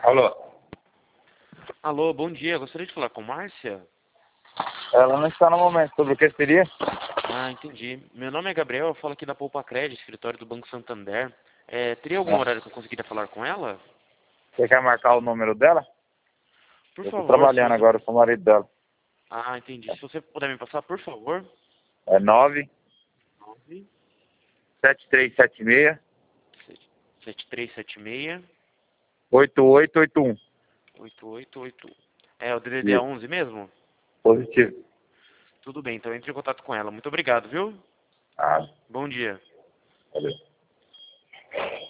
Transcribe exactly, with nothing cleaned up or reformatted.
Alô? Alô, bom dia. Gostaria de falar com Márcia? Ela não está no momento. Sobre o que seria? Ah, entendi. Meu nome é Gabriel, eu falo aqui da Poupa Crédito, escritório do Banco Santander. É, teria algum É. horário que eu conseguiria falar com ela? Você quer marcar o número dela? Por Eu estou favor, se trabalhando você... agora com o marido dela. Ah, entendi. Se você puder me passar, por favor. É nove nove sete três sete seis sete três sete seis oito oito oito um. oito oito oito um. É o D D D Isso. onze mesmo? Positivo. Tudo bem, então entre em contato com ela. Muito obrigado, viu? Ah, Bom dia. valeu.